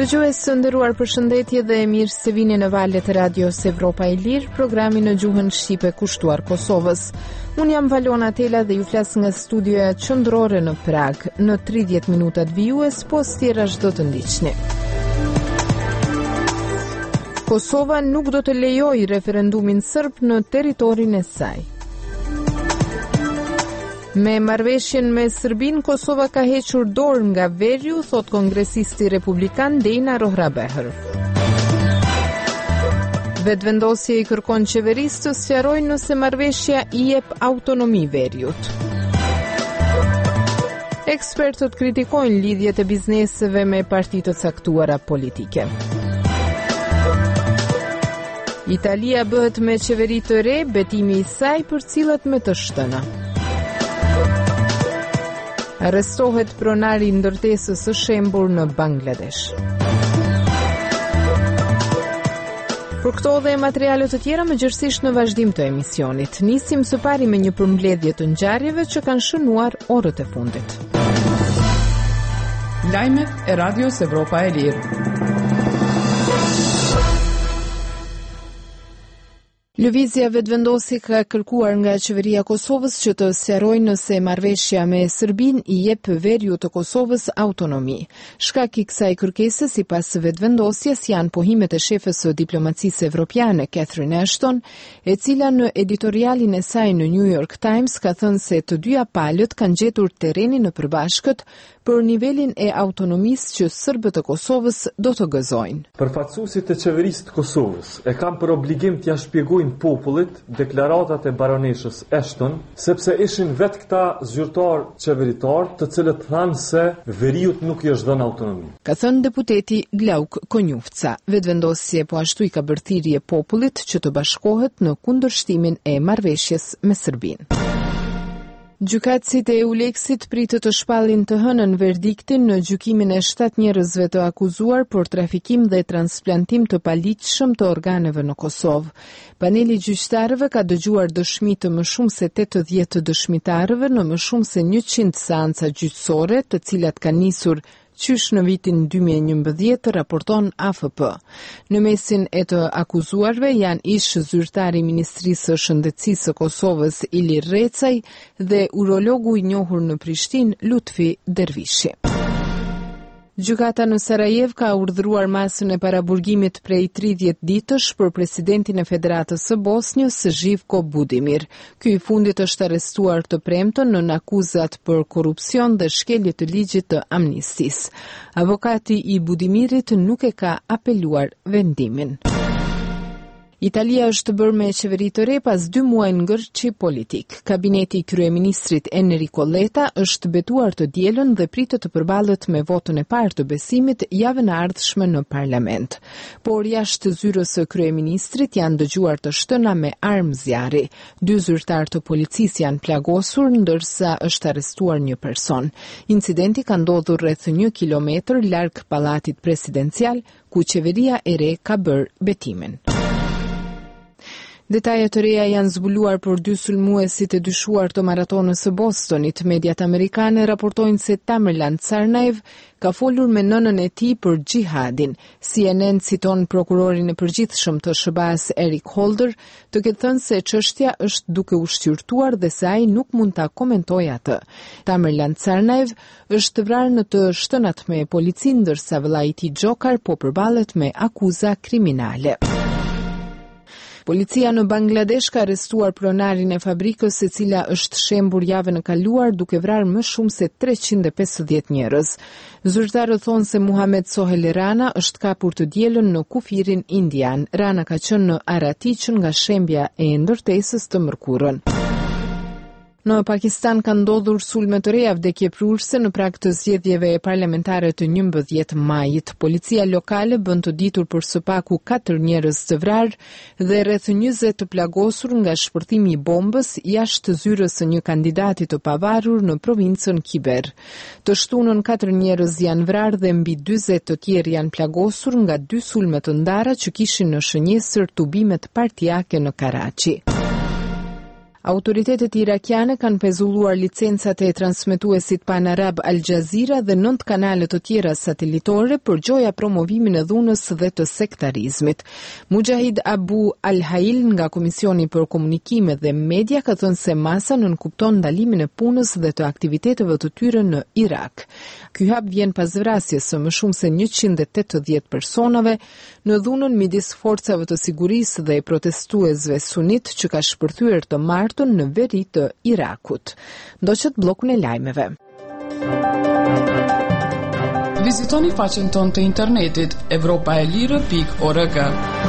Dëgjues të nderuar, përshëndetje dhe mirë se vini në valët e Radios Evropa e Lirë, programi në gjuhën shqipe kushtuar Kosovës. Unë jam Valona Tela dhe ju flas nga studioja qendrore në Prag. Në 30 minutat vijues, pos tjera çdo të ndiqni. Kosova nuk do të lejojë referendumin serb në territorin e saj. Me marrëveshjen me Serbin, Kosova ka hequr dorë nga veriu, thot kongresisti republikan Dejna Rohrabeher. Vetëvendosja i kërkon qeverisë të sqarojë nëse marrëveshja i jep autonomi veriut. Ekspertët kritikojnë lidhjet e bizneseve me partitë të caktuara politike. Italia bëhet me qeveri të re, betimi i saj përcillet me të shtëna. Arrestohet pronari i ndërtesës së shembur në Bangladesh. Për këto dhe materiale të tjera mëgjërësisht në vazhdim të emisionit. Nisim së pari me një përmbledhje të ngjarjeve që kanë shënuar orët e fundit. Lajmet e Radios Evropa e Lirë. Lëvizja vetëvendosi ka kërkuar nga qeveria e Kosovës që të sqarojë nëse marrëveshja me Serbin i jep veriut të Kosovës autonomi. Shkak i kësaj kërkese, sipas vetëvendosjes, janë pohimet e shefes së diplomacisë evropiane Catherine Ashton, e cila në editorialin e saj në New York Times ka thënë se të dyja palët kanë gjetur terrenin në përbashkët për nivelin e autonomisë që serbët e Kosovës do të gëzojnë. Përfaqësuesit e qeverisë të Kosovës e kanë për obligim t'ia shpjegojnë popullit deklaratat e baroneshës Ashton, sepse ishin vetë këta zyrtar qeveritar të cilët thanë se veriut nuk i është dhënë autonomi. Ka thënë deputeti Glauk Konjufca. Vetëvendosje po ashtu i ka bërë thirrje popullit që të bashkohet në kundërshtimin e marrëveshjes me Serbinë. Gjykatësit e Euleksit pritet të shpallin të hënën verdiktin në gjykimin e 7 njerëzve të akuzuar për trafikim dhe transplantim të paligjshëm të organeve në Kosovë. Paneli gjyqtarëve ka dëgjuar dëshmi të më shumë se 80 dëshmitarëve në më shumë se 100 seanca gjyqësore, të cilat kanë nisur qysh në vitin 2011, raporton AFP. Në mesin e të akuzuarve janë ish zyrtari i Ministrisë së Shëndetësisë së Kosovës Ilir Recaj dhe urologu i njohur në Prishtinë Lutfi Dervishi. Gjykata në Sarajev ka urdhëruar masën e paraburgimit prej 30 ditësh për presidentin e Federatës së Bosnjës, Živko Budimir. Ky i fundit është arrestuar të premten në akuzat për korrupsion dhe shkelje të ligjit të amnistisë. Avokati i Budimirit nuk e ka apeluar vendimin. Italia është bërë me qeveri të re pas 2 muaj ngërçi politik. Kabineti i kryeministrit Enrico Letta është betuar të dielën dhe pritet të përballet me votën e parë të besimit javën e ardhshme në parlament. Por jashtë zyrës së kryeministrit janë dëgjuar të shtëna me armë zjarri. 2 zyrtar të policisë janë plagosur, ndërsa është arrestuar një person. Incidenti ka ndodhur rreth 1 kilometër larg pallatit presidencial, ku qeveria e re ka bërë betimin. Detajet të reja janë zbuluar për 2 sulmuesit e dyshuar të maratonës së Bostonit. Mediat amerikane raportojnë se Tamerlan Tsarnaev ka folur me nënën e tij për xhihadin. CNN citon prokurorin e përgjithshëm të SBA-s Eric Holder të ketë thënë se çështja është duke u shqyrtuar dhe se ai nuk mund ta komentojë atë. Tamerlan Tsarnaev është vrarë në të shtënat me policinë, ndërsa vëllai i tij Gjokar po përballet me akuza kriminale. Policia në Bangladesh ka arrestuar pronarin e fabrikës e cila është shembur javën e kaluar duke vrarë më shumë se 350 njerëz. Zyrtarët thonë se Muhammad Sohel Rana është kapur të dielën në kufirin indian. Rana ka qenë në Aratiqën nga shembja e ndërtesës të mërkurën. Në Pakistan ka ndodhur sulme të reja vdekje prurse në prag të zgjedhjeve parlamentare të 11 majit. Policia lokale bën të ditur për së paku 4 njerëz të vrarë dhe rreth 20 të plagosur nga shpërthimi i bombës jashtë zyrës së një kandidati të pavarur në provincën Khyber. Të shtunën 4 njerëz janë vrarë dhe mbi 40 të tjerë janë plagosur nga 2 sulme të ndara që kishin në shënjesër tubimet partijake në Karachi. Autoritetet irakiane kanë pezulluar licencat e transmetuesit pan-arab Al Jazeera dhe 9 kanale të tjera satelitore për gjoja promovimin e dhunës dhe të sektarizmit. Mujahid Abu Al-Hail nga Komisioni për Komunikime dhe Media ka thënë se masa nënkupton ndalimin e punës dhe të aktiviteteve të tyre në Irak. Ky hap vjen pas vrasjes së më shumë se 180 personave në dhunën midis forcave të sigurisë dhe protestuesve sunit që ka shpërthyer të martën në veri të Irakut. Ndoqët bllokun e lajmeve. Vizitoni faqen tonë të internetit evropaelire.org.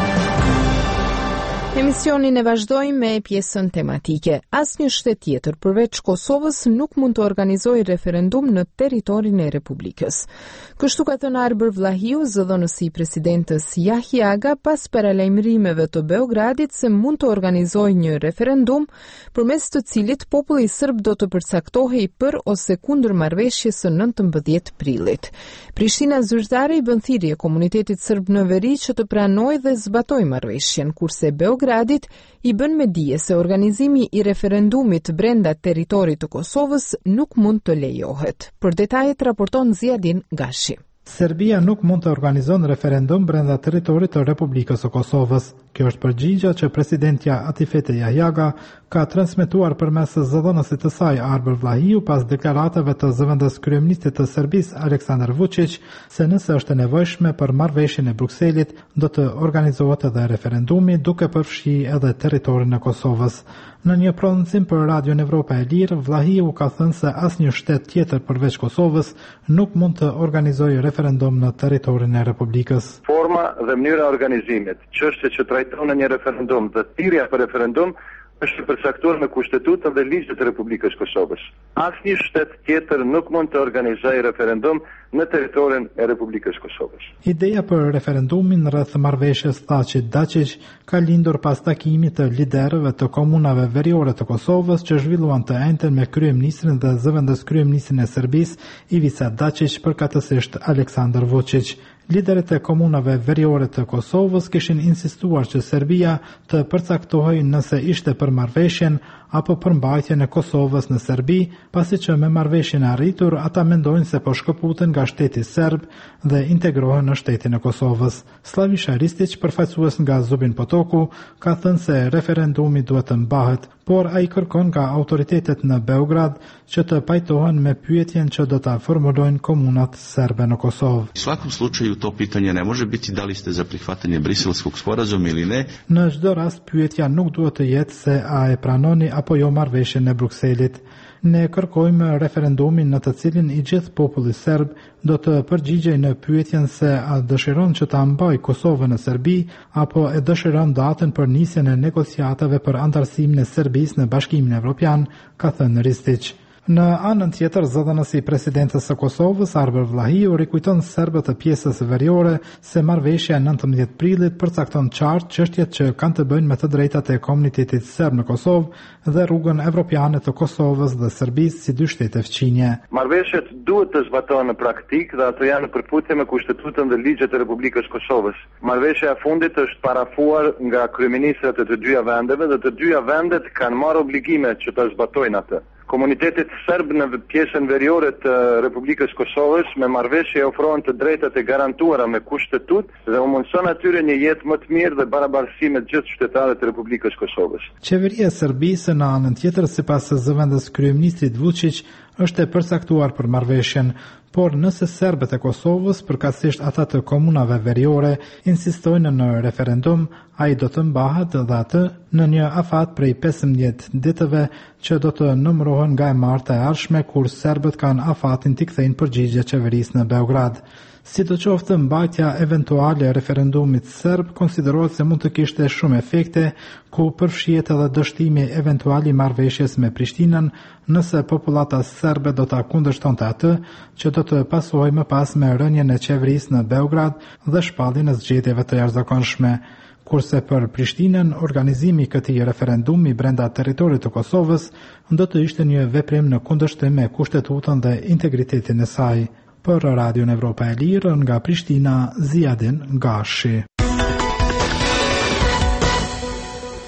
Emisionin e vazhdojmë me pjesën tematike. Asnjë shtet tjetër përveç Kosovës nuk mund të organizojë referendum në territorin e Republikës. Kështu ka thënë Arber Vlahiu, zëdhënësi i presidentës Yahiaga, pas paralajmërimeve të Beogradit se mund të organizojë një referendum përmes të cilit populli serb do të përcaktohej për ose kundër marrëveshjes së 19 prillit. Prishtina zyrtare i bën thirrje komunitetit serb në veri që të pranojë dhe zbatojë marrëveshjen, kurse Beogradit i bën me dije se organizimi i referendumit brenda territorit të Kosovës nuk mund të lejohet. Për detajet raporton Ziadin Gashi. Serbia nuk mund të organizon referendum brenda territorit të Republikës së Kosovës. Kjo është përgjigja që presidentja Atifete Yahiaga ka transmetuar përmes zëdhënësit të saj Arber Vlahiu pas deklaratave të zëvendës kryeministit të Serbisë Aleksandar Vučić se nëse është e nevojshme për marrëveshjen e Brukselit, do të organizohet edhe referendumi duke përfshi edhe territorin e Kosovës. Në një prononcim për Radion Evropa e Lirë, Vlahiu ka thënë se asnjë shtet tjetër përveç Kosovës nuk mund të organizojë referendum në territorin e Republikës. Forma dhe mënyra e organizimit, çështja që trajton në një referendum dhe thirrja për referendum është përcaktuar me kushtetutën dhe ligjet e Republikës Kosovës. Asnjë shtet tjetër nuk mund të organizojë referendum në territorin e Republikës Kosovës. Ideja për referendumin rreth marrëveshjes Thaçi-Dačić ka lindur pas takimit të liderëve të komunave veriore të Kosovës që zhvilluan të njëjtën me kryeministrin dhe zëvendës kryeministrin e Serbisë Ivica Dačić, përkatësisht Aleksandar Vučić. Liderët e komunave veriore të Kosovës kishin insistuar që Serbia të përcaktohej nëse ishte për marrëveshjen apo për mbajtjen e Kosovës në Serbi, pasi që me marrëveshjen e arritur ata mendojnë se po shkëputen nga shteti serb dhe integrohen në shtetin e Kosovës. Slaviša Ristić, përfaqësues nga Zubin Potoku, ka thënë se referendumi duhet të mbahet, por ai kërkon nga autoritetet në Beograd që të pajtohen me pyetjen që do ta formulojnë komunat serbe në Kosovë. U svakom slučaju to pitanje ne može biti da li ste za prihvatanje Briselskog sporazuma ili ne. Në çdo rast pyetja nuk duhet të jetë se a e pranoni apo jo marrëveshjen e Brukselit. Ne kërkojmë referendumin në të cilin i gjithë populli serb do të përgjigjej në pyetjen se a dëshiron që ta mbajë Kosovën në Serbi apo e dëshiron datën për nisjen e negociatave për antarësimin e Serbisë në Bashkimin Evropian, ka thënë Ristić. Në anën tjetër, zëdhënësi i presidentës së Kosovës, Arber Vlahiu, rikujton serbët të pjesës veriore se marrëveshja e 19 prillit përcakton qartë çështjet që kanë të bëjnë me të drejtat e komunitetit serb në Kosovë dhe rrugën evropiane të Kosovës dhe Serbisë si dy shtete fqinje. Marrëveshjet duhet të zbatohen në praktikë dhe ato janë në përputhje me kushtetutën dhe ligjet e Republikës Kosovës. Marrëveshja e fundit është parafuar nga kryeministrat e të dyja vendeve dhe të dyja vendet kanë marrë obligime që ta zbatojnë atë. Komunitetit serb në pjesën veriore të Republikës Kosovës me marrëveshje ofrohen të drejtat e garantuara me kushtetut dhe u mundson atyre një jetë më të mirë dhe barabartësi me të gjithë qytetarët e Republikës Kosovës. Qeveria e Serbisë në anën tjetër, sipas zëvendës kryeministrit Vučić, është e përcaktuar për marrëveshjen, por nëse serbët e Kosovës, përkatësisht ata të komunave veriore, insistojnë në referendum, ai do të mbahet dhe atë në një afat prej 15 ditëve që do të numërohen nga e marta e ardhshme, kur serbët kanë afatin t'i kthejnë përgjigje qeverisë në Beograd. Sidoqoftë, mbajtja eventuale e referendumit serb konsiderohet se mund të kishte shumë efekte, ku përfshihet edhe dështimi eventual i marrëveshjes me Prishtinën nëse popullata serbe do ta kundërshtonte atë, që do të pasohej më pas me rënien e qeverisë në Beograd dhe shpalljen e zgjedhjeve të jashtëzakonshme. Kurse për Prishtinën, organizimi i këtij referendumi brenda territorit të Kosovës do të ishte një veprim në kundërshtim me kushtetutën dhe integritetin e saj. Për Radion Evropa e Lirë, nga Prishtina, Ziadin Gashi.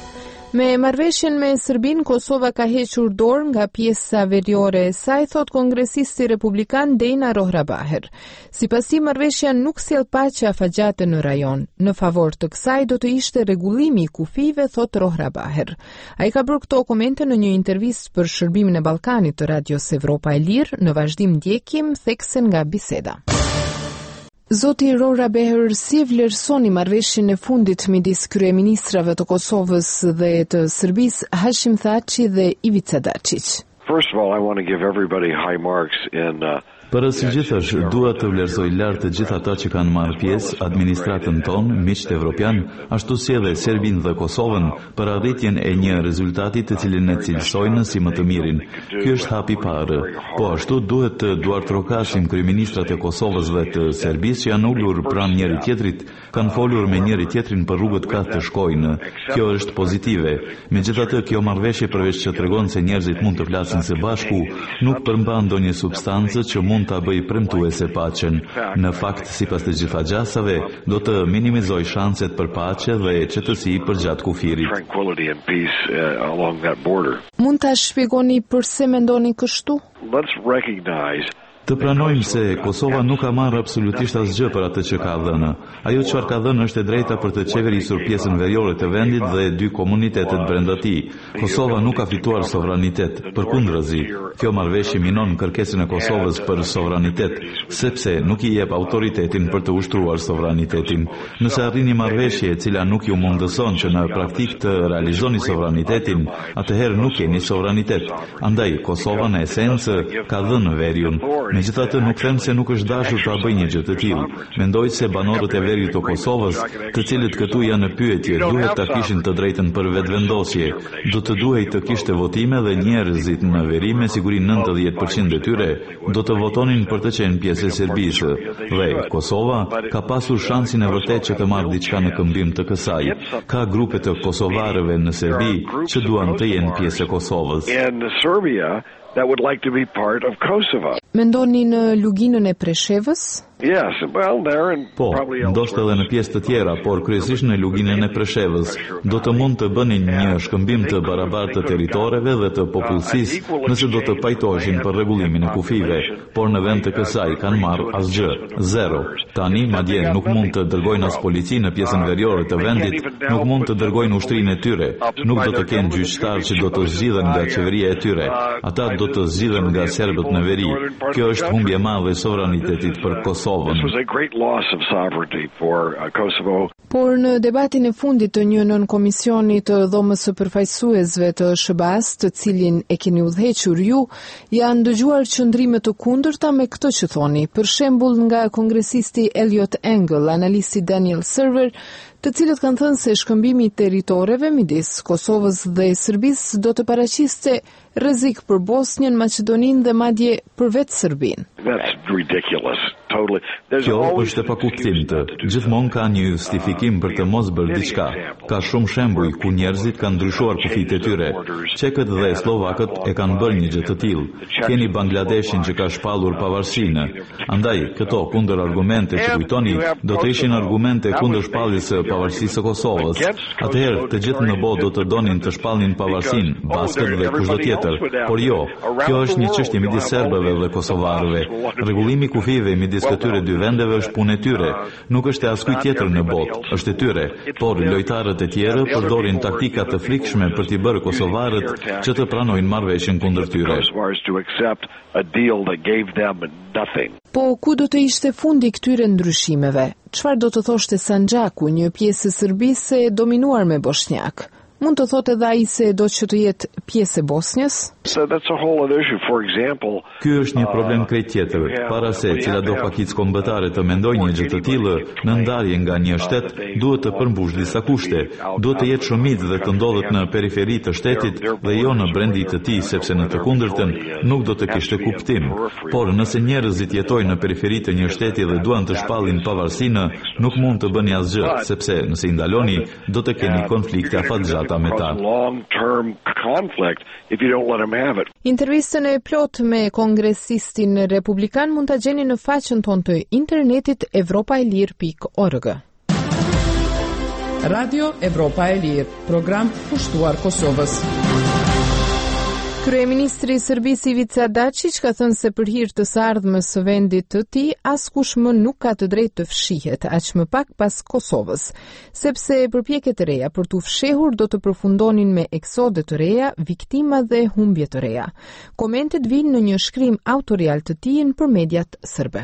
Me marrëveshjen me Serbinë, Kosova ka hequr dorë nga pjesa veriore e saj, thot kongresisti republikan Dejna Rohrabaher. Sipas tij, marrëveshja nuk sjell paqe afatgjate në rajon. Në favor të kësaj do të ishte rregullimi i kufive, thot Rohrabaher. Ai ka bërë këto komente në një intervistë për shërbimin e Ballkanit të Radios Evropa e Lirë. Në vazhdim ndjekim theksen nga biseda. Zoti Rohrabaher, si vlerësoni marrëveshjen e fundit midis kryeministrave të Kosovës dhe të Serbisë, Hashim Thaçi dhe Ivica Dačić? First of all, I want to give everybody high marks in Përësisht, dua të vlerësoj lart të gjithë ata që kanë marrë pjesë, administratën tonë, miqtë evropian, ashtu si edhe Serbinë dhe Kosovën, për arritjen e një rezultati të cilin e cilësojnë si më të mirin. Ky është hapi i parë. Po ashtu duhet të duartrokasim kryeministrat e Kosovës dhe të Serbisë që janë ulur pranë njëri tjetrit, kanë folur me njëri tjetrin për rrugët ka të shkojnë. Kjo është pozitive. Megjithatë, kjo marrëveshje përveç që tregon se njerëzit mund të flasin së bashku, nuk përmban ndonjë substancë që mund ta bëj premtuese paqen. Në fakt, sipas të gjitha gjasave, do të minimizoj shanset për paqe dhe qetësi përgjatë kufirit. Mund ta shpjegoni pse mendoni kështu? Të pranojmë se Kosova nuk ka marrë absolutisht asgjë për atë që ka dhënë. Ajo çfarë ka dhënë është e drejta për të qeverisur pjesën veriore të vendit dhe dy komunitetet brenda tij. Kosova nuk ka fituar sovranitet, përkundrazi. Kjo marrëveshje minon kërkesën e Kosovës për sovranitet, sepse nuk i jep autoritetin për të ushtruar sovranitetin. Nëse arrini marrëveshje e cila nuk ju mundëson që në praktik të realizoni sovranitetin, atëherë nuk keni sovranitet. Andaj Kosova në esencë ka dhënë veriun. Megjithatë, nuk them se nuk është dashur ta bëjë një gjë të tillë. Mendoj se banorët e veriut të Kosovës, të cilët këtu janë në pyetje, duhet ta kishin të drejtën për vetvendosje. Do të duhej të kishte votime dhe njerëzit në veri, me siguri 90% e tyre do të votonin për të qenë pjesë e Serbisë. Dhe Kosova ka pasur shansin e vërtet që të marrë diçka në këmbim të kësaj. Ka grupe të kosovarëve në Serbi që duan të jenë pjesë e Kosovës. That would like to be part of Kosovo. Mendoni në luginën e Preshevës? Yes, well, there and po, ndoshta edhe në pjesë të tjera, por kryesisht në luginën e Preshevës. Do të mund të bënin një shkëmbim të barabartë të territoreve dhe të popullsisë, nëse do të pajtoheshin për rregullimin e kufive, por në vend të kësaj kanë marrë asgjë, zero. Tani madje nuk mund të dërgojnë as polici në pjesën veriore të vendit, nuk mund të dërgojnë ushtrinë e tyre, nuk do të kenë gjyqtar që do të zgjidhen nga qeveria e tyre. Ata do të zgjidhen nga serbët në veri. Kjo është humbje e madhe e sovranitetit për Kosovën. Por në debatin e fundit të një nën komisioni të dhomës së përfaqësuesve të SHBA-s, të cilin e keni udhëhequr ju, janë dëgjuar qëndrime të kundërta me këtë që thoni. Për shembull, nga kongresisti Elliot Engel, analisti Daniel Server, të cilët kanë thënë se shkëmbimi i territoreve midis Kosovës dhe Serbisë do të paraqiste rrezik për Bosnjën, Maqedoninë dhe madje për vetë Serbinë. Kjo është e pakuptimtë. Gjithmonë ka një justifikim për të mos bërë diçka. Ka shumë shembuj ku njerëzit kanë ndryshuar kufijtë e tyre. Çekët dhe slovakët e kanë bërë një gjë të tillë. Keni Bangladeshin që ka shpallur pavarësinë. Andaj, këto kundër argumente që kujtoni do të ishin argumente kundër shpalljes së pavarësisë së Kosovës. Atëherë, të gjithë në botë do të donin të shpallnin pavarësinë, baskët dhe kushdo tjetër. Por jo, kjo është një çështje midis serbëve dhe kosovarëve. Rregullimi i kufive midis këtyre dy vendeve është punë e tyre, nuk është e askujt tjetër në botë, është e tyre, por lojtarët e tjerë përdorin taktika të frikshme për t'i bërë kosovarët që të pranojnë marrëveshjen kundër tyre. Po ku do të ishte fundi këtyre ndryshimeve? Çfarë do të thoshte Sandžaku, një pjesë e Serbisë e dominuar me bosnjak? Mund të thotë edhe ai se do që të jetë pjesë e Bosnjës? Ky është një problem krejt tjetër. Para se cila do pakicë kombëtare të mendojnë një gjë të tillë, në ndarje nga një shtet duhet të përmbush disa kushte. Duhet të jetë shumicë dhe të ndodhet në periferi të shtetit dhe jo në brendi të tij, sepse në të kundërtën nuk do të kishte kuptim. Por nëse njerëzit jetojnë në periferi të një shteti dhe duan të shpallin pavarësinë, nuk mund të bëni asgjë, sepse nëse i ndaloni, do të keni konflikte afatgjatë me ta. Intervistën e plot me kongresistin republikan mund ta gjeni në faqen tonë të internetit evropaelir.org. Radio Evropa e Lirë, program pushtuar Kosovës. Kryeministri i Serbisë Ivica Dačić ka thënë se për hir të së ardhmës së vendit të tij askush më nuk ka të drejtë të fshihet, aq më pak pas Kosovës, sepse përpjekjet e reja për t'u fshehur do të përfundonin me eksode të reja, viktima dhe humbje të reja. Komentet vinë në një shkrim autorial të tij për mediat serbe.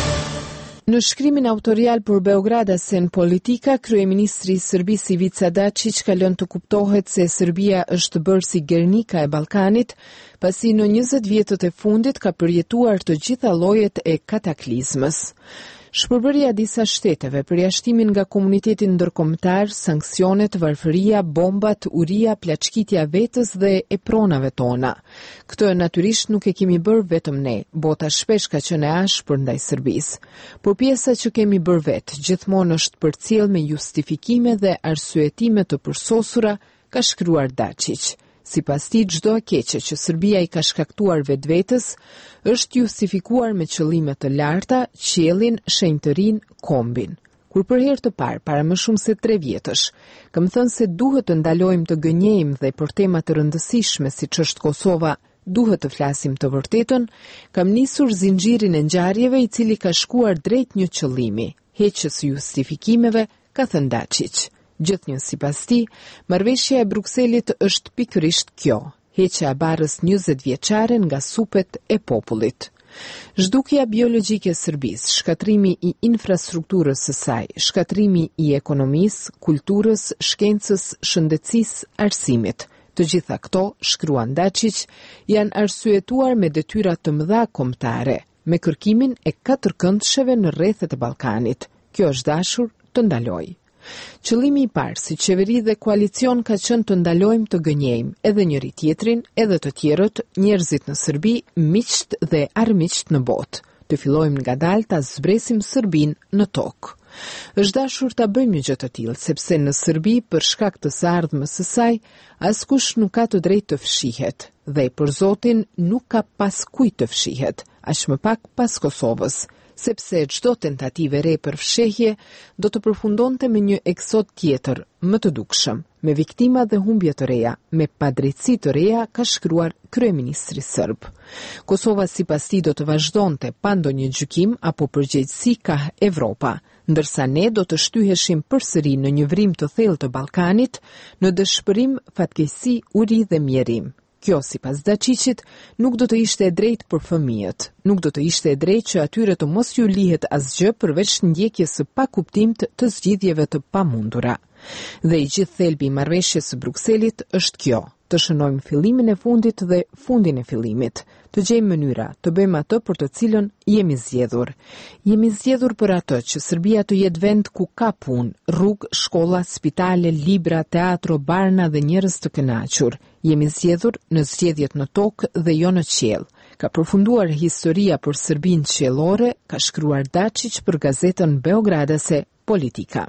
Në shkrimin autorial për Beograda sen politika, kryeministri i Serbisë Ivica Dačić ka lënë të kuptohet se Serbia është bërë si Gernika e Ballkanit, pasi në 20 vjetët e fundit ka përjetuar të gjitha llojet e kataklizmës. Shpërbërja disa shteteve, përjashtimin nga komuniteti ndërkombëtar, sanksionet, varfëria, bombat, uria, plaçkitja vetës dhe e pronave tona. Këtë natyrisht nuk e kemi bërë vetëm ne, bota shpesh ka qenë e ashpër ndaj Serbisë. Por pjesa që kemi bërë vetë gjithmonë është përcjell me justifikime dhe arsyetime të përsosura, ka shkruar Dačić. Sipas tij, çdo e keqe që Serbia i ka shkaktuar vetvetes është justifikuar me qëllime të larta, qiellin, shenjtërinë, kombin. Kur për herë të parë, para më shumë se 3 vjetësh, kam thënë se duhet të ndalojmë të gënjejmë dhe për tema të rëndësishme siç është Kosova, duhet të flasim të vërtetën, kam nisur zinxhirin e ngjarjeve i cili ka shkuar drejt një qëllimi, heqjes së justifikimeve, ka thënë Dačić. Gjithnjë sipas tij, marrëveshja e Brukselit është pikërisht kjo, heqja e barrës 20 vjeçare nga supet e popullit. Zhdukja biologjike e Serbisë, shkatrimi i infrastrukturës së saj, shkatrimi i ekonomisë, kulturës, shkencës, shëndetësisë, arsimit. Të gjitha këto, shkruan Dačić, janë arsyetuar me detyra të mëdha kombëtare, me kërkimin e katërkëndsheve në rrethet e Ballkanit. Kjo është dashur të ndalojë. Qëllimi i parë si qeveri dhe koalicion ka qenë të ndalojmë të gënjejmë edhe njëri tjetrin, edhe të tjerët, njerëzit në Serbi, miqt dhe armiqt në botë. Të fillojmë ngadalë ta zbresim Serbinë në tokë. Është dashur ta bëjmë një gjë të tillë, sepse në Serbi, për shkak të së ardhmës së saj, askush nuk ka të drejtë të fshihet, dhe për Zotin nuk ka pas kujt të fshihet, aq më pak pas Kosovës. Sepse çdo tentativë re për fshehje do të përfundonte me një eksod tjetër, më të dukshëm, me viktima dhe humbje të reja, me padrejtësi të reja, ka shkruar kryeministri serb. Kosova sipas tij do të vazhdonte pa ndonjë gjykim apo përgjegjësi ka Evropa, ndërsa ne do të shtyheshim përsëri në një vrim të thellë të Ballkanit, në dëshpërim, fatkeqësi, uri dhe mjerim. Kjo, sipas Dačićit, nuk do të ishte e drejtë për fëmijët. Nuk do të ishte e drejtë që atyre të mos ju lihet asgjë përveç ndjekjes së pakuptimit të zgjidhjeve të pamundura. Dhe i gjithë thelbi i marrëveshjes së Brukselit është kjo: të shënojmë fillimin e fundit dhe fundin e fillimit, të gjejmë mënyra të bëjmë atë për të cilën jemi zgjedhur. Jemi zgjedhur për atë që Serbia të jetë vend ku ka punë, rrugë, shkolla, spitale, libra, teatro, barna dhe njerëz të kënaqur. Jemi zgjedhur në zgjedhjet në tokë dhe jo në qiell. Ka përfunduar historia për Serbinë qiellore, ka shkruar Dačić për gazetën beogradase Politika.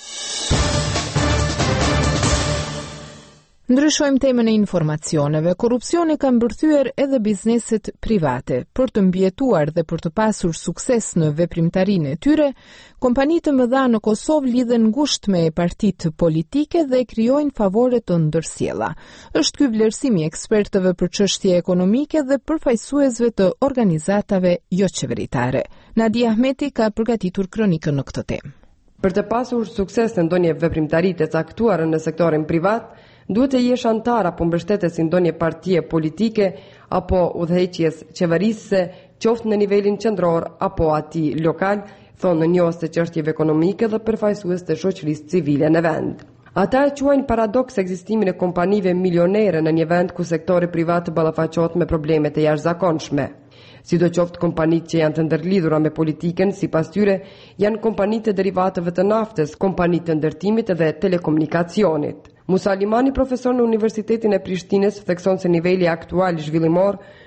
Ndryshojmë temën e informacioneve. Korrupsioni ka mbërthyer edhe bizneset private. Për të mbijetuar dhe për të pasur sukses në veprimtarinë e tyre, kompanitë të mëdha në Kosovë lidhen ngushtë me partitë politike dhe krijojnë favore të ndërsjella. Është ky vlerësimi i ekspertëve për çështje ekonomike dhe përfaqësuesve të organizatave jo qeveritare. Nadia Ahmeti ka përgatitur kronikën në këtë temë. Për të pasur sukses në ndonjë veprimtari të caktuar në sektorin privat, duhet të jesh antar apo mbështetës i ndonjë partie politike apo udhëheqjes qeverisëse, qoftë në nivelin qendror apo atij lokal, thonë njohës të çështjeve ekonomike dhe përfaqësues të shoqërisë civile në vend. Ata e quajnë paradoks ekzistimin e kompanive milionere në një vend ku sektori privat ballafaqohet me probleme të jashtëzakonshme. Sidoqoftë kompanitë që janë të ndërlidhura me politikën, sipas tyre, janë kompanitë të derivateve të naftës, kompanitë të ndërtimit dhe telekomunikacionit. Musa Limani, profesor në Universitetin e Prishtinës, thekson se niveli aktual zhvillimor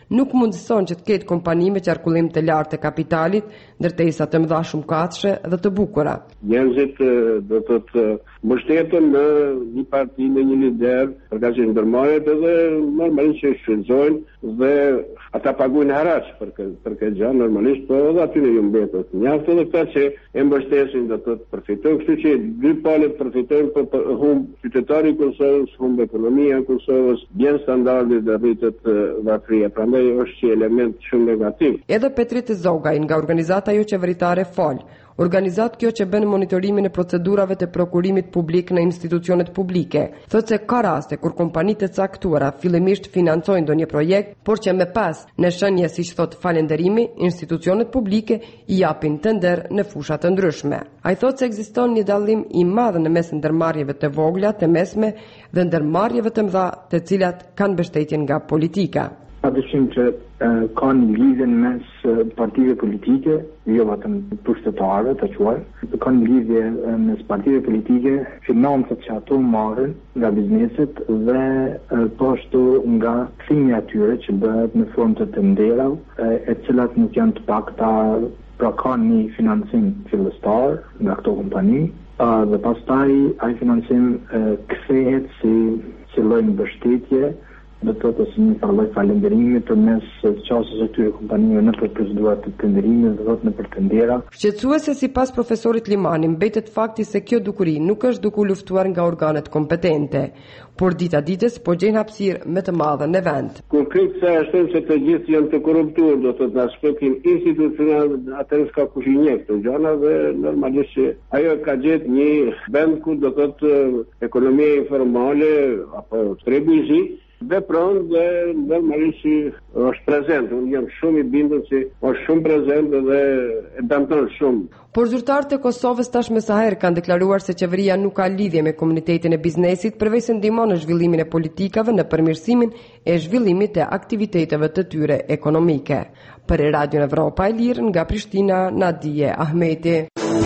nuk mundëson që të ketë kompani me qarkullim të lartë të kapitalit, ndërtesa të mëdha shumëkatëshe dhe të bukura. Njerëzit do të mbështeten në një parti, në një lider, përka që ndërmarrjet edhe normalisht që shfrytëzojnë dhe ata paguajnë haraç për këtë gjë normalisht, po edhe aty në ju mbetet. Mjaft edhe këta që e mbështesin do të përfitojnë, kështu që dy palët përfitojnë, për humb qytetari i Kosovës, humb ekonomia e Kosovës, bjen standardi dhe rritet varfëria. Prandaj është një element shumë negativ. Edhe Petrit Zogaj nga organizata jo qeveritare FOL, organizat kjo që bën monitorimin e procedurave të prokurimit publik në institucionet publike, thotë se ka raste kur kompanitë e caktuara fillimisht financojnë ndonjë projekt, por që më pas në shenjë siç thot falënderimi, institucionet publike i japin tender në fusha të ndryshme. Ai thotë se ekziston një dallim i madh në mes ndërmarrjeve të vogla, të mesme dhe ndërmarrjeve të mëdha, të cilat kanë mbështetje nga politika. Padyshim që ka një lidhje mes partive politike, jo vetëm pushtetarëve të quaj, ka një lidhje mes partive politike, financat që ato marrin nga bizneset dhe po ashtu nga kthimi atyre që bëhet në formë të tenderave, e cilat nuk janë të pakta, pra ka një financim fillestar nga këto kompani, dhe pastaj ai financim kthehet si lloj mbështetje, do të thotë si një lloj falënderimi përmes çështjes së këtyre kompanive në procedurat të tenderimit dhe në për tendera. Shqetësuese sipas profesorit Limani mbetet fakti se kjo dukuri nuk është duke u luftuar nga organet kompetente, por dita ditës po gjen hapësirë më të madhe në vend. Kur kritikë ashtu se të gjithë janë të korruptuar, do të thotë aspektin institucional, atëherë s'ka kush i njeh këto gjëra dhe normalisht ajo ka gjetë një vend ku do të thotë ekonomia informale apo trebullzi vepron dhe normalisht është prezent. Unë jam shumë i bindur se është shumë prezent dhe e dëmton shumë. Por zyrtarët e Kosovës tashmë sa herë kanë deklaruar se qeveria nuk ka lidhje me komunitetin e biznesit përveç se ndihmon në zhvillimin e politikave në përmirësimin e zhvillimit të aktiviteteve të tyre ekonomike. Për Radio Evropa e Lirë nga Prishtina, Nadije Ahmeti.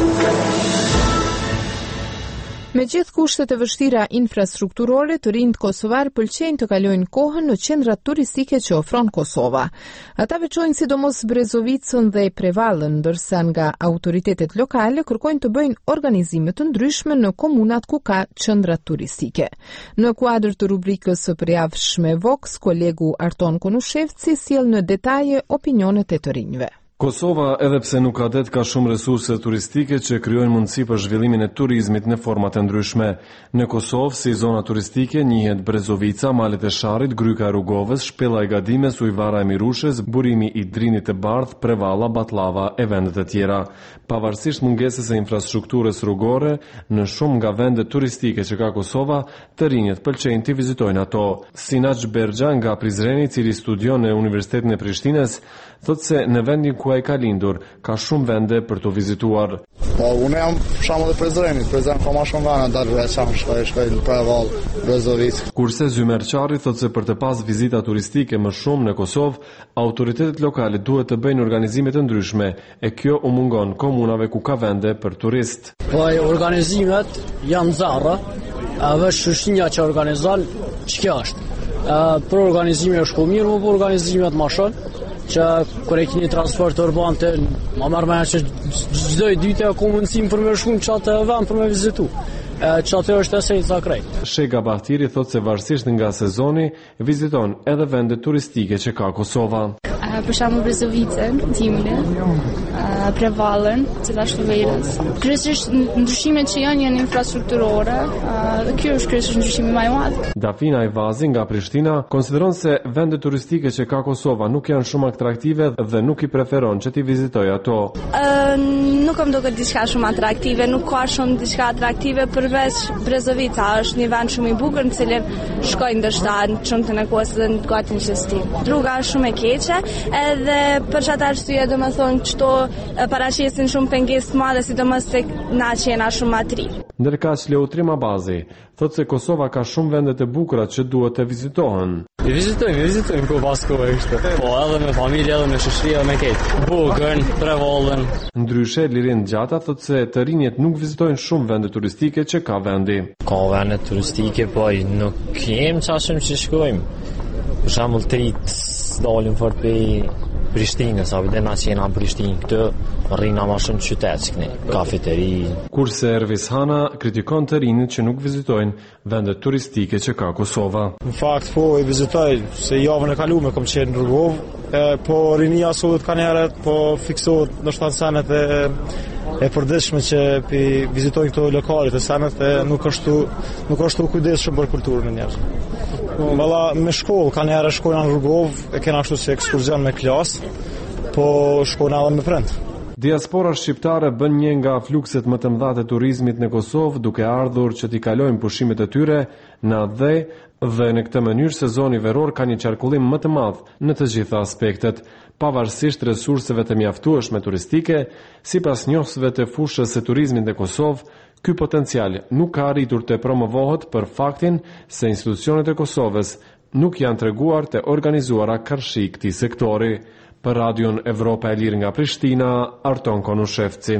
Me gjithë kushtet e vështira infrastrukturore, të rinjt kosovar pëlqejnë të kalojnë kohën në qendrat turistike që ofron Kosova. Ata veçojnë sidomos Brezovicën dhe Prevallën, ndërsa nga autoritetet lokale kërkojnë të bëjnë organizime të ndryshme në komunat ku ka qendra turistike. Në kuadër të rubrikës së përjavshme Vox, kolegu Arton Konushevci sjell në detaje opinionet e të rinjve. Kosova, edhe pse nuk ka det, ka shumë resurse turistike që krijojnë mundësi për zhvillimin e turizmit në forma të ndryshme. Në Kosovë, si zona turistike, njihet Brezovica, malet e Sharrit, Gryka e Rugovës, Shpella e Gadimes, Ujvara e Mirushes, burimi i Drinit të Bardh, Prevalla, Batlava e vendet e tjera. Pavarësisht mungesës së infrastrukturës rrugore, në shumë nga vendet turistike që ka Kosova, të rinjët pëlqejnë të vizitojnë ato. Sinaç Bergja nga Prizreni, i cili studion në Universitetin e Prishtinës, thotë se në vendin ku ai ka lindur, ka shumë vende për të vizituar. Po, unë jam shembull i Prizrenit, Prizren ka më shumë vende dalë veçan, shkoj në Prevallë, Brezovicë. Kurse Zymer Çarri thotë se për të pas vizita turistike më shumë në Kosovë, autoritetet lokale duhet të bëjnë organizime të ndryshme, e kjo u mungon komunave ku ka vende për turist. Po, organizimet janë zarra, edhe shoqënia që organizon, ç'kjo është? Për organizime është po mirë, por organizimet më shumë që kur e keni transport urban të më marrë me që çdo ditë ka mundësim për me shkuën çatë vend për me vizitu. Çatë është esenca krejt. Shega Bahtiri thotë se varësisht nga sezoni viziton edhe vende turistike që ka Kosova. Për shembull Brezovicën, Timne, Prevallën, gjithashtu Verës. Kryesisht ndryshimet që janë infrastrukturore, dhe ky është kryesisht ndryshimi më i madh. Dafina Ivazi nga Prishtina konsideron se vendet turistike që ka Kosova nuk janë shumë atraktive dhe nuk i preferon që t'i vizitojë ato. Nuk më duket diçka shumë atraktive, nuk ka shumë diçka atraktive përveç Brezovica, është një vend shumë i bukur në cilin shkojnë ndoshta në çmtën e kohës dhe në gatin qestim. Rruga është shumë e keqe, edhe për çfarë arsye domethënë çto paraqesin shumë pengesë të mëdha, sidomos tek na që jena shumë matri. Ndërkaq Leutrim Abazi thotë se Kosova ka shumë vende të bukura që duhet të vizitohen. Vizitojmë ku pas kohë kështu. Po edhe me familje, edhe me shoqëri, edhe me këtë. Bukën, Prevallën. Ndryshe Lirin Gjata thotë se të rinjt nuk vizitojnë shumë vende turistike që ka vendi. Ka vende turistike, po nuk jem çashëm që shkojmë. Për shembull Trit dalim fort për Prishtinës, apo dhe na që jena në Prishtinë këtë, rrina ma shumë qytet që këne, kafeteri. Kurse Ervis Hana kritikon të rinjët që nuk vizitojnë vendet turistike që ka Kosova. Në fakt po i vizitoj, se javën e kalume kom qenë në Rugov, po rinia sotet ka njerët, po fiksohet në shtanë senet e përdeshme që pi vizitojnë këto lokalit e senet e nuk është kujdesshëm për kulturën e njerëz. Valla me shkollë, ka njerë shkojnë në Rugov, e kena ashtu si ekskurzion me klas, po shkojnë edhe me prind. Diaspora shqiptare bën një nga flukset më të mëdha të turizmit në Kosovë, duke ardhur që t'i kalojnë pushimet e tyre në atë dhe në këtë mënyrë sezoni veror ka një qarkullim më të madh në të gjitha aspektet, pavarësisht resurseve të mjaftueshme turistike. Sipas njohësve të fushës së turizmit në Kosovë, ky potencial nuk ka arritur të promovohet për faktin se institucionet e Kosovës nuk janë treguar të organizuara karshi këtij sektori. Për Radion Evropa e Lirë nga Prishtina, Arton Konushevci.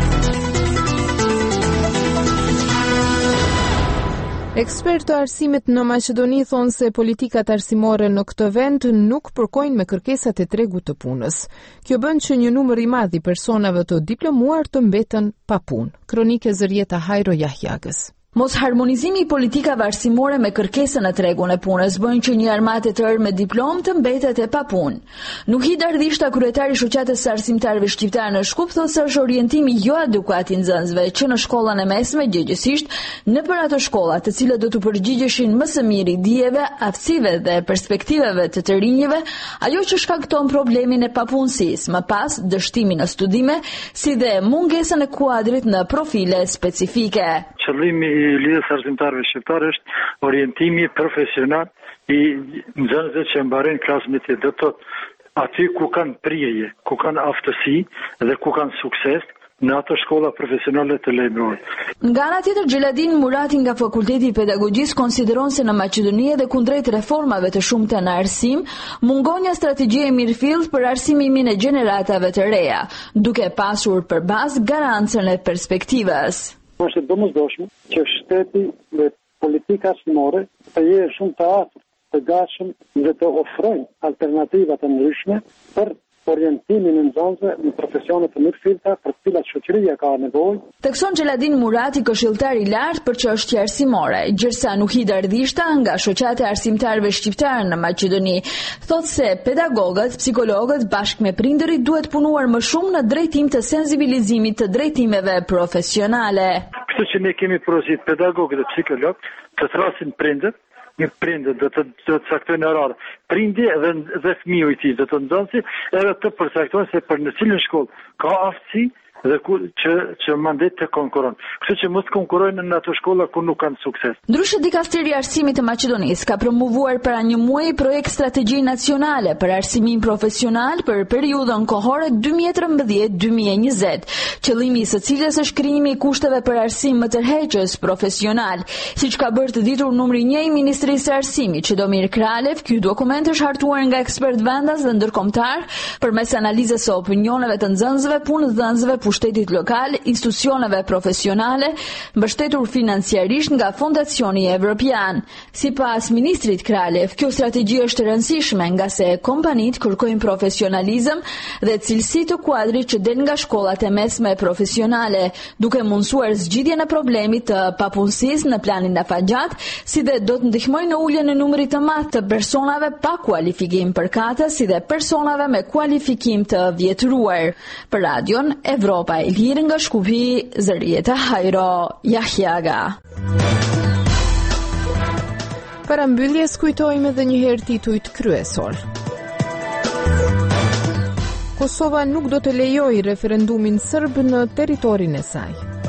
Ekspertë të arsimit në Maqedoni thonë se politikat arsimore në këtë vend nuk përkojnë me kërkesat e tregut të punës. Kjo bën që një numër i madh i personave të diplomuar të mbeten pa punë. Kronike Zërieta Hajro Jahjagës. Mos harmonizimi i politikave arsimore me kërkesën e tregun e punës bën që një armatë e tërë me diplomë të mbetet e papunë. Nuhid Ardhishta, kryetari i shoqatës së arsimtarëve shqiptar në Shkup, thotë se është orientimi jo adekuat i nxënësve që në shkollën e mesme gjëgjësisht nëpër ato shkolla të cilat do të përgjigjeshin më së miri dijeve, aftësive dhe perspektiveve të të rinjve, ajo që shkakton problemin e papunësisë, më pas dështimin në studime, si dhe mungesën e kuadrit në profile specifike. Qëllimi i lidhjes arsimtarëve shqiptar është orientimi profesional i nxënësve që mbarojnë klasën e tyre. Do të thotë aty ku kanë prirje, ku kanë aftësi dhe ku kanë sukses në ato shkolla profesionale të lejmërore. Nga ana tjetër, Xheladin Murati nga Fakulteti i Pedagogjisë konsideron se në Maqedoni dhe kundrejt reformave të shumta në arsim, mungon një strategji e mirëfillt për arsimimin e gjeneratave të reja, duke pasur për bazë garancën e perspektivës. Është domosdoshme që shteti dhe politika arsimore të jenë shumë të afërt, të gatshëm dhe të ofrojnë alternativa të ndryshme për orientimin e nxënësve në profesione të mirëfillta për të cilat shoqëria ka nevojë. Tekson Xheladin Murati, këshilltar i lartë për çështje arsimore, gjërsa Nuhid Ardhishta nga shoqata e arsimtarëve shqiptar në Maqedoni, thotë se pedagogët, psikologët bashkë me prindërit duhet punuar më shumë në drejtim të sensibilizimit të drejtimeve profesionale. Kështu që ne kemi porosit pedagogët dhe psikologët të thrasin prindët, një prindë do të caktojnë orare. Prindi dhe fëmiu i tij do të nxënësi edhe të përcaktojnë se për në cilën shkollë ka aftësi dhe që mandet të konkuron. Kështu që mos konkurojnë në ato shkolla ku nuk kanë sukses. Ndryshe, Dikasteri i Arsimit të Maqedonisë ka promovuar para një muaji projekt strategji nacionale për arsimin profesional për periudhën kohore 2013-2020, qëllimi i së cilës është krijimi i kushteve për arsim më tërheqës profesional, siç ka bërë të ditur numri 1 i Ministrisë së Arsimit, Çedomir Kralev. Ky dokument është hartuar nga ekspert vendas dhe ndërkombëtar përmes analizës së opinioneve të nxënësve, punëdhënësve, pushtetit lokal, institucioneve profesionale, mbështetur financiarisht nga Fondacioni Evropian. Sipas ministrit Kralev, kjo strategji është e rëndësishme nga se kompanitë kërkojnë profesionalizëm dhe cilësi të kuadrit që del nga shkollat e mesme profesionale, duke mundsuar zgjidhjen e problemit të papunësisë në planin afatgjat, si dhe do të ndihmojnë në uljen e numrit të madh të personave pa kualifikim përkatës, si dhe personave me kualifikim të vjetëruar. Për Radion Evropa e Lirë nga Shkupi, Zërieta Hajro Jahjaga. Para mbylljes kujtojmë edhe një herë titujt kryesor. Kosova nuk do të lejojë referendumin serb në territorin e saj.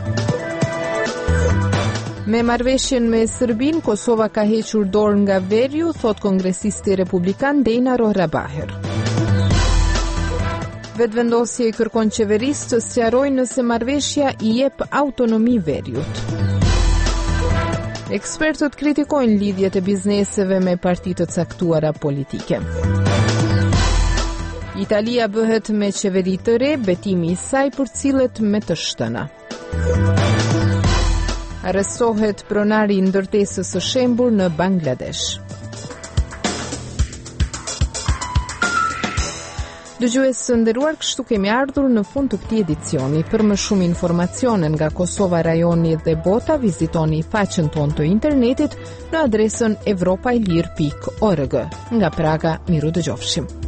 Me marrëveshjen me Serbin, Kosova ka hequr dorë nga Veriu, thot kongresisti republikan Dejna Rohrabaher. Vetëvendosje i kërkon qeverisë të sqarojë nëse marrëveshja i jep autonomi Veriut. Ekspertët kritikojnë lidhjet e bizneseve me parti të caktuara politike. Italia bëhet me qeveri të re, betimi i saj përcillet me të shtëna. Arrestohet pronari i ndërtesës së shembur në Bangladesh. Dëgjues së nderuar, kështu kemi ardhur në fund të këtij edicioni. Për më shumë informacione nga Kosova, rajoni dhe bota, vizitoni faqen tonë të internetit në adresën evropailir.org. Nga Praga, miru dëgjofshim.